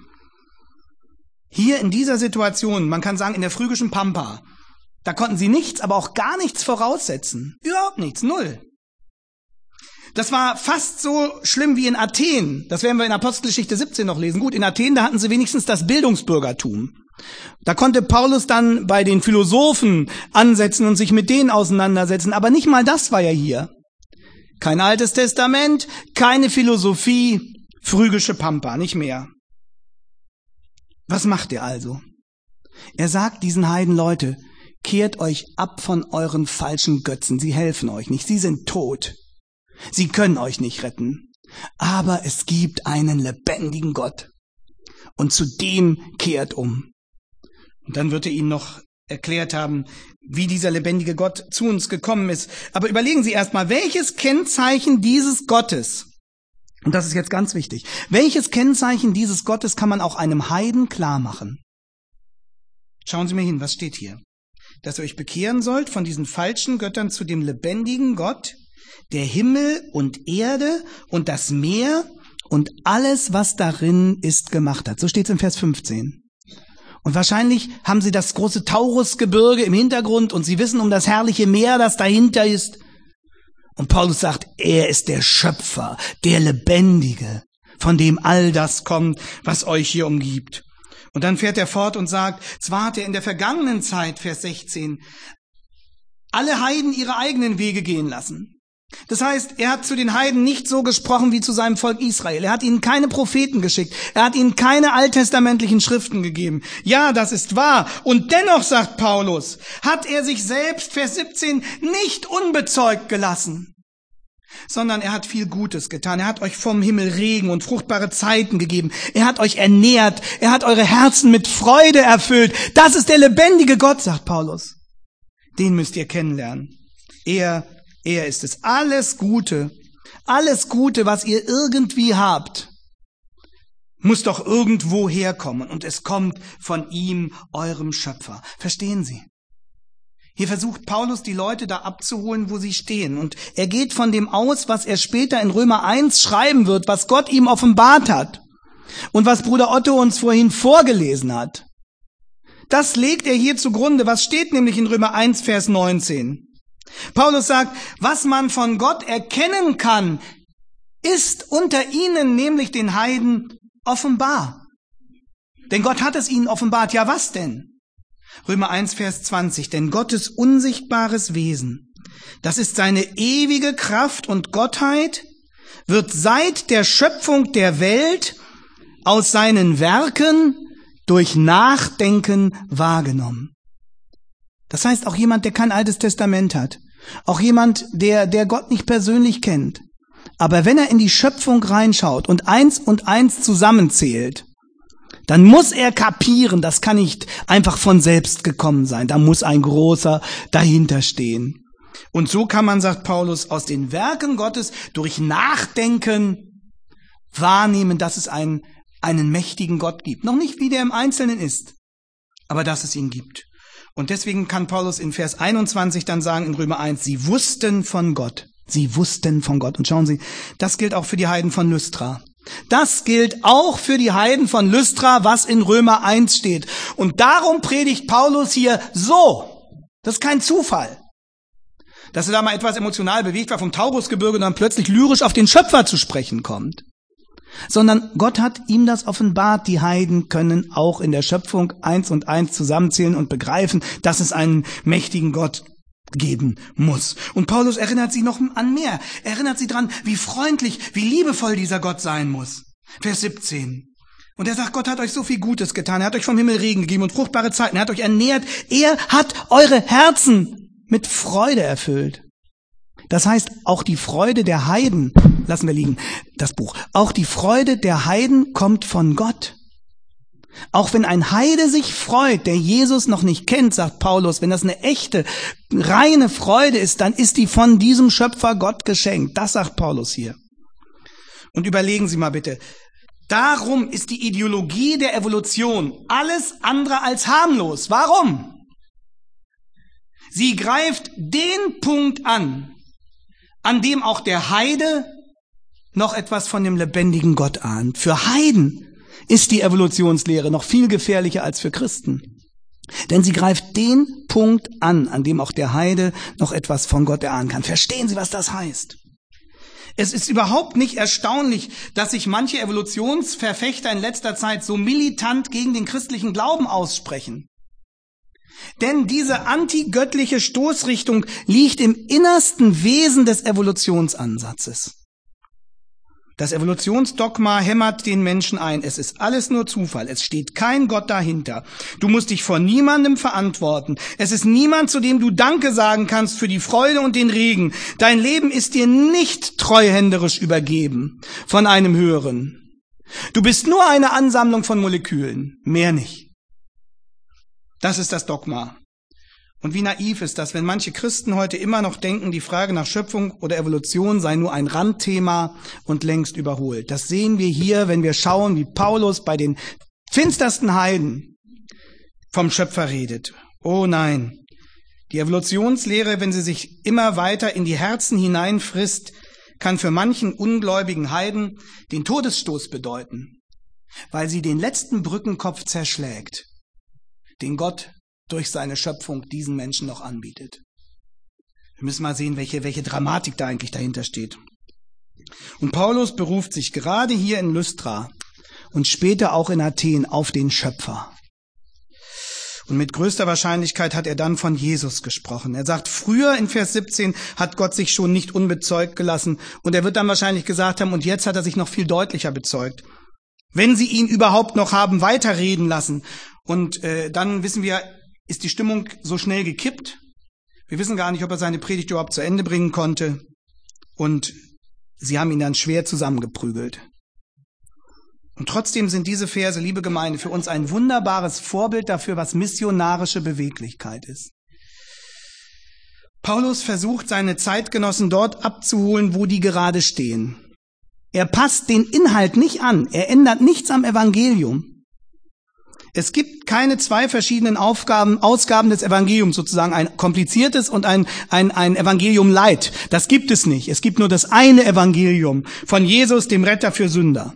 Hier in dieser Situation, man kann sagen in der phrygischen Pampa, da konnten sie nichts, aber auch gar nichts voraussetzen. Überhaupt nichts, null. Das war fast so schlimm wie in Athen. Das werden wir in Apostelgeschichte siebzehn noch lesen. Gut, in Athen, da hatten sie wenigstens das Bildungsbürgertum. Da konnte Paulus dann bei den Philosophen ansetzen und sich mit denen auseinandersetzen. Aber nicht mal das war ja hier. Kein Altes Testament, keine Philosophie, phrygische Pampa, nicht mehr. Was macht er also? Er sagt diesen Heiden, Leute, kehrt euch ab von euren falschen Götzen. Sie helfen euch nicht. Sie sind tot. Sie können euch nicht retten. Aber es gibt einen lebendigen Gott. Und zu dem kehrt um. Und dann wird er ihnen noch erklärt haben, wie dieser lebendige Gott zu uns gekommen ist. Aber überlegen Sie erstmal, welches Kennzeichen dieses Gottes, und das ist jetzt ganz wichtig, welches Kennzeichen dieses Gottes kann man auch einem Heiden klar machen? Schauen Sie mir hin, was steht hier? Dass ihr euch bekehren sollt von diesen falschen Göttern zu dem lebendigen Gott, der Himmel und Erde und das Meer und alles, was darin ist, gemacht hat. So steht es im Vers fünfzehn. Und wahrscheinlich haben Sie das große Taurusgebirge im Hintergrund und Sie wissen um das herrliche Meer, das dahinter ist. Und Paulus sagt, er ist der Schöpfer, der Lebendige, von dem all das kommt, was euch hier umgibt. Und dann fährt er fort und sagt, zwar hat er in der vergangenen Zeit, Vers sechzehn, alle Heiden ihre eigenen Wege gehen lassen. Das heißt, er hat zu den Heiden nicht so gesprochen wie zu seinem Volk Israel. Er hat ihnen keine Propheten geschickt. Er hat ihnen keine alttestamentlichen Schriften gegeben. Ja, das ist wahr. Und dennoch, sagt Paulus, hat er sich selbst, Vers siebzehn, nicht unbezeugt gelassen, sondern er hat viel Gutes getan. Er hat euch vom Himmel Regen und fruchtbare Zeiten gegeben. Er hat euch ernährt. Er hat eure Herzen mit Freude erfüllt. Das ist der lebendige Gott, sagt Paulus. Den müsst ihr kennenlernen. Er Er ist es. Alles Gute, alles Gute, was ihr irgendwie habt, muss doch irgendwo herkommen. Und es kommt von ihm, eurem Schöpfer. Verstehen Sie? Hier versucht Paulus, die Leute da abzuholen, wo sie stehen. Und er geht von dem aus, was er später in Römer eins schreiben wird, was Gott ihm offenbart hat. Und was Bruder Otto uns vorhin vorgelesen hat. Das legt er hier zugrunde. Was steht nämlich in Römer eins, Vers neunzehn? Paulus sagt, was man von Gott erkennen kann, ist unter ihnen, nämlich den Heiden, offenbar. Denn Gott hat es ihnen offenbart. Ja, was denn? Römer eins, Vers zwanzig. Denn Gottes unsichtbares Wesen, das ist seine ewige Kraft und Gottheit, wird seit der Schöpfung der Welt aus seinen Werken durch Nachdenken wahrgenommen. Das heißt, auch jemand, der kein Altes Testament hat, auch jemand, der, der Gott nicht persönlich kennt, aber wenn er in die Schöpfung reinschaut und eins und eins zusammenzählt, dann muss er kapieren, das kann nicht einfach von selbst gekommen sein, da muss ein Großer dahinter stehen. Und so kann man, sagt Paulus, aus den Werken Gottes durch Nachdenken wahrnehmen, dass es einen, einen mächtigen Gott gibt. Noch nicht, wie der im Einzelnen ist, aber dass es ihn gibt. Und deswegen kann Paulus in Vers einundzwanzig dann sagen, in Römer eins, sie wussten von Gott. Sie wussten von Gott. Und schauen Sie, das gilt auch für die Heiden von Lystra. Das gilt auch für die Heiden von Lystra, was in Römer eins steht. Und darum predigt Paulus hier so. Das ist kein Zufall. Dass er da mal etwas emotional bewegt war vom Taurusgebirge und dann plötzlich lyrisch auf den Schöpfer zu sprechen kommt. Sondern Gott hat ihm das offenbart. Die Heiden können auch in der Schöpfung eins und eins zusammenzählen und begreifen, dass es einen mächtigen Gott geben muss. Und Paulus erinnert sie noch an mehr. Er erinnert sie dran, wie freundlich, wie liebevoll dieser Gott sein muss. Vers siebzehn. Und er sagt, Gott hat euch so viel Gutes getan. Er hat euch vom Himmel Regen gegeben und fruchtbare Zeiten. Er hat euch ernährt. Er hat eure Herzen mit Freude erfüllt. Das heißt, auch die Freude der Heiden, lassen wir liegen, das Buch, auch die Freude der Heiden kommt von Gott. Auch wenn ein Heide sich freut, der Jesus noch nicht kennt, sagt Paulus, wenn das eine echte, reine Freude ist, dann ist die von diesem Schöpfer Gott geschenkt. Das sagt Paulus hier. Und überlegen Sie mal bitte, darum ist die Ideologie der Evolution alles andere als harmlos. Warum? Sie greift den Punkt an, an dem auch der Heide noch etwas von dem lebendigen Gott ahnt. Für Heiden ist die Evolutionslehre noch viel gefährlicher als für Christen. Denn sie greift den Punkt an, an dem auch der Heide noch etwas von Gott erahnen kann. Verstehen Sie, was das heißt? Es ist überhaupt nicht erstaunlich, dass sich manche Evolutionsverfechter in letzter Zeit so militant gegen den christlichen Glauben aussprechen. Denn diese antigöttliche Stoßrichtung liegt im innersten Wesen des Evolutionsansatzes. Das Evolutionsdogma hämmert den Menschen ein. Es ist alles nur Zufall. Es steht kein Gott dahinter. Du musst dich vor niemandem verantworten. Es ist niemand, zu dem du Danke sagen kannst für die Freude und den Regen. Dein Leben ist dir nicht treuhänderisch übergeben von einem Höheren. Du bist nur eine Ansammlung von Molekülen, mehr nicht. Das ist das Dogma. Und wie naiv ist das, wenn manche Christen heute immer noch denken, die Frage nach Schöpfung oder Evolution sei nur ein Randthema und längst überholt. Das sehen wir hier, wenn wir schauen, wie Paulus bei den finstersten Heiden vom Schöpfer redet. Oh nein, die Evolutionslehre, wenn sie sich immer weiter in die Herzen hineinfrisst, kann für manchen ungläubigen Heiden den Todesstoß bedeuten, weil sie den letzten Brückenkopf zerschlägt, den Gott durch seine Schöpfung diesen Menschen noch anbietet. Wir müssen mal sehen, welche, welche Dramatik da eigentlich dahinter steht. Und Paulus beruft sich gerade hier in Lystra und später auch in Athen auf den Schöpfer. Und mit größter Wahrscheinlichkeit hat er dann von Jesus gesprochen. Er sagt, früher in Vers siebzehn hat Gott sich schon nicht unbezeugt gelassen. Und er wird dann wahrscheinlich gesagt haben, und jetzt hat er sich noch viel deutlicher bezeugt. Wenn sie ihn überhaupt noch haben weiterreden lassen. Und äh, dann wissen wir, ist die Stimmung so schnell gekippt. Wir wissen gar nicht, ob er seine Predigt überhaupt zu Ende bringen konnte. Und sie haben ihn dann schwer zusammengeprügelt. Und trotzdem sind diese Verse, liebe Gemeinde, für uns ein wunderbares Vorbild dafür, was missionarische Beweglichkeit ist. Paulus versucht, seine Zeitgenossen dort abzuholen, wo die gerade stehen. Er passt den Inhalt nicht an, er ändert nichts am Evangelium. Es gibt keine zwei verschiedenen Aufgaben, Ausgaben des Evangeliums, sozusagen ein kompliziertes und ein, ein, ein Evangelium Light. Das gibt es nicht. Es gibt nur das eine Evangelium von Jesus, dem Retter für Sünder.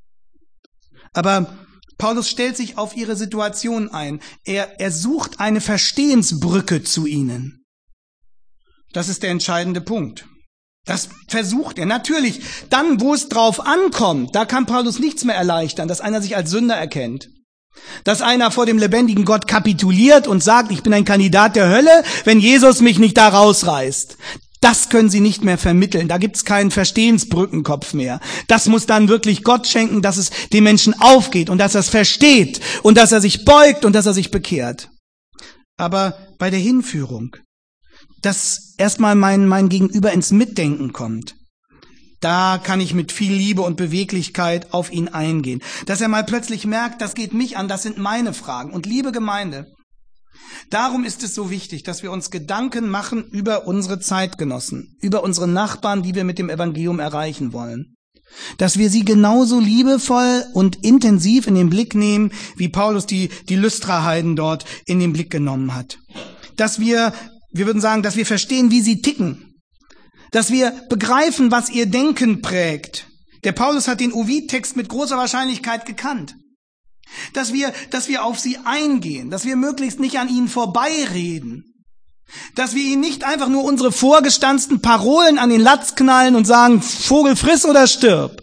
Aber Paulus stellt sich auf ihre Situation ein. Er, er sucht eine Verstehensbrücke zu ihnen. Das ist der entscheidende Punkt. Das versucht er. Natürlich, dann, wo es drauf ankommt, da kann Paulus nichts mehr erleichtern, dass einer sich als Sünder erkennt. Dass einer vor dem lebendigen Gott kapituliert und sagt, ich bin ein Kandidat der Hölle, wenn Jesus mich nicht da rausreißt. Das können sie nicht mehr vermitteln. Da gibt's keinen Verstehensbrückenkopf mehr. Das muss dann wirklich Gott schenken, dass es dem Menschen aufgeht und dass er es versteht und dass er sich beugt und dass er sich bekehrt. Aber bei der Hinführung, dass erstmal mein, mein Gegenüber ins Mitdenken kommt, da kann ich mit viel Liebe und Beweglichkeit auf ihn eingehen. Dass er mal plötzlich merkt, das geht mich an, das sind meine Fragen. Und liebe Gemeinde, darum ist es so wichtig, dass wir uns Gedanken machen über unsere Zeitgenossen, über unsere Nachbarn, die wir mit dem Evangelium erreichen wollen. Dass wir sie genauso liebevoll und intensiv in den Blick nehmen, wie Paulus die, die Lystra-Heiden dort in den Blick genommen hat. Dass wir, wir würden sagen, dass wir verstehen, wie sie ticken. Dass wir begreifen, was ihr Denken prägt. Der Paulus hat den Ovid-Text mit großer Wahrscheinlichkeit gekannt. Dass wir, dass wir auf sie eingehen, dass wir möglichst nicht an ihnen vorbeireden. Dass wir ihnen nicht einfach nur unsere vorgestanzten Parolen an den Latz knallen und sagen, Vogel friss oder stirb.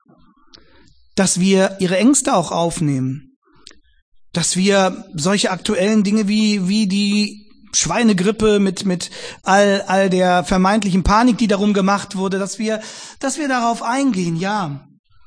Dass wir ihre Ängste auch aufnehmen. Dass wir solche aktuellen Dinge wie, wie die Schweinegrippe mit, mit all, all der vermeintlichen Panik, die darum gemacht wurde, dass wir, dass wir darauf eingehen, ja.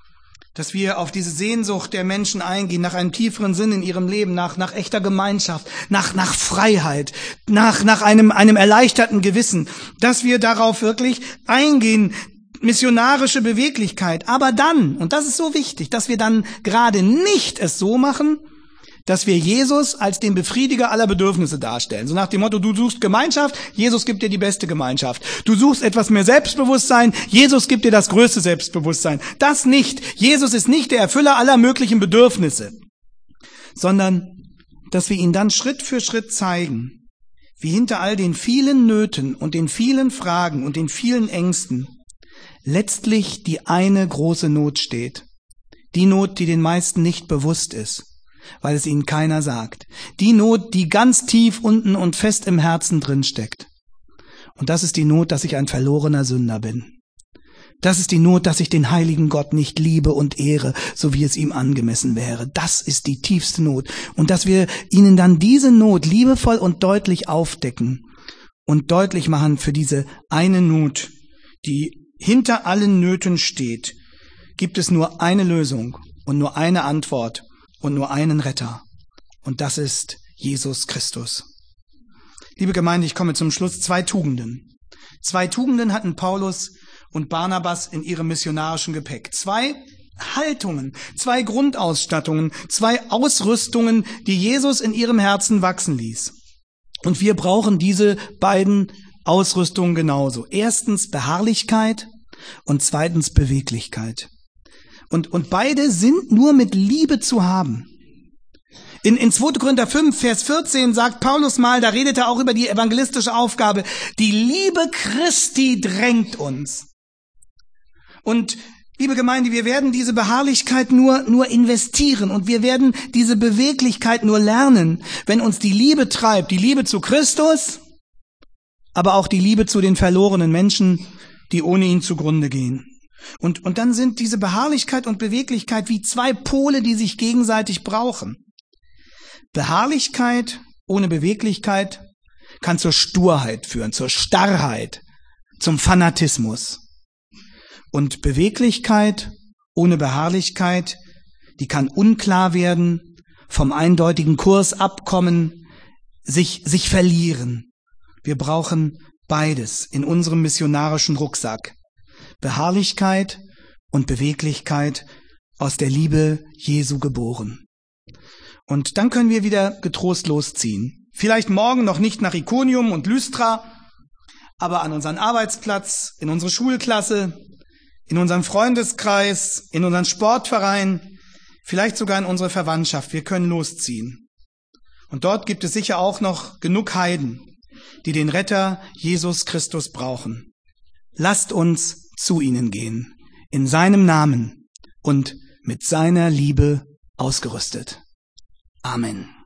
Dass wir auf diese Sehnsucht der Menschen eingehen, nach einem tieferen Sinn in ihrem Leben, nach, nach echter Gemeinschaft, nach, nach Freiheit, nach, nach einem, einem erleichterten Gewissen. Dass wir darauf wirklich eingehen, missionarische Beweglichkeit. Aber dann, und das ist so wichtig, dass wir dann gerade nicht es so machen, dass wir Jesus als den Befriediger aller Bedürfnisse darstellen. So nach dem Motto, du suchst Gemeinschaft, Jesus gibt dir die beste Gemeinschaft. Du suchst etwas mehr Selbstbewusstsein, Jesus gibt dir das größte Selbstbewusstsein. Das nicht. Jesus ist nicht der Erfüller aller möglichen Bedürfnisse, sondern dass wir ihn dann Schritt für Schritt zeigen, wie hinter all den vielen Nöten und den vielen Fragen und den vielen Ängsten letztlich die eine große Not steht. Die Not, die den meisten nicht bewusst ist, weil es ihnen keiner sagt. Die Not, die ganz tief unten und fest im Herzen drin steckt. Und das ist die Not, dass ich ein verlorener Sünder bin. Das ist die Not, dass ich den heiligen Gott nicht liebe und ehre, so wie es ihm angemessen wäre. Das ist die tiefste Not. Und dass wir ihnen dann diese Not liebevoll und deutlich aufdecken und deutlich machen für diese eine Not, die hinter allen Nöten steht, gibt es nur eine Lösung und nur eine Antwort. Und nur einen Retter. Und das ist Jesus Christus. Liebe Gemeinde, ich komme zum Schluss. Zwei Tugenden. Zwei Tugenden hatten Paulus und Barnabas in ihrem missionarischen Gepäck. Zwei Haltungen, zwei Grundausstattungen, zwei Ausrüstungen, die Jesus in ihrem Herzen wachsen ließ. Und wir brauchen diese beiden Ausrüstungen genauso. Erstens Beharrlichkeit und zweitens Beweglichkeit. Und, und beide sind nur mit Liebe zu haben. In, in zweiter Korinther fünf, Vers vierzehn sagt Paulus mal, da redet er auch über die evangelistische Aufgabe, die Liebe Christi drängt uns. Und liebe Gemeinde, wir werden diese Beharrlichkeit nur, nur investieren und wir werden diese Beweglichkeit nur lernen, wenn uns die Liebe treibt, die Liebe zu Christus, aber auch die Liebe zu den verlorenen Menschen, die ohne ihn zugrunde gehen. Und, und dann sind diese Beharrlichkeit und Beweglichkeit wie zwei Pole, die sich gegenseitig brauchen. Beharrlichkeit ohne Beweglichkeit kann zur Sturheit führen, zur Starrheit, zum Fanatismus. Und Beweglichkeit ohne Beharrlichkeit, die kann unklar werden, vom eindeutigen Kurs abkommen, sich, sich verlieren. Wir brauchen beides in unserem missionarischen Rucksack. Beharrlichkeit und Beweglichkeit aus der Liebe Jesu geboren. Und dann können wir wieder getrost losziehen. Vielleicht morgen noch nicht nach Iconium und Lystra, aber an unseren Arbeitsplatz, in unsere Schulklasse, in unseren Freundeskreis, in unseren Sportverein, vielleicht sogar in unsere Verwandtschaft. Wir können losziehen. Und dort gibt es sicher auch noch genug Heiden, die den Retter Jesus Christus brauchen. Lasst uns zu ihnen gehen, in seinem Namen und mit seiner Liebe ausgerüstet. Amen.